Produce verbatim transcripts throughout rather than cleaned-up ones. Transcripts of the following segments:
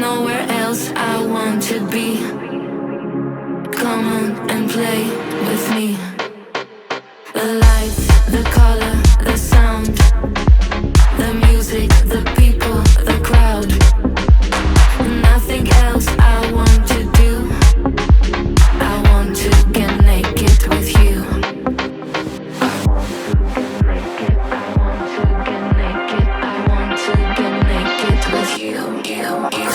Nowhere else I want to be. Come on and play with me. The lights, the color, the sound, the music, the people, the crowd. Nothing else I want to do. I want to get naked with you. I want to get naked, I want to get naked with you, you, you.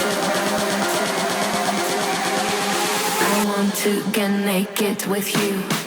To get naked with you.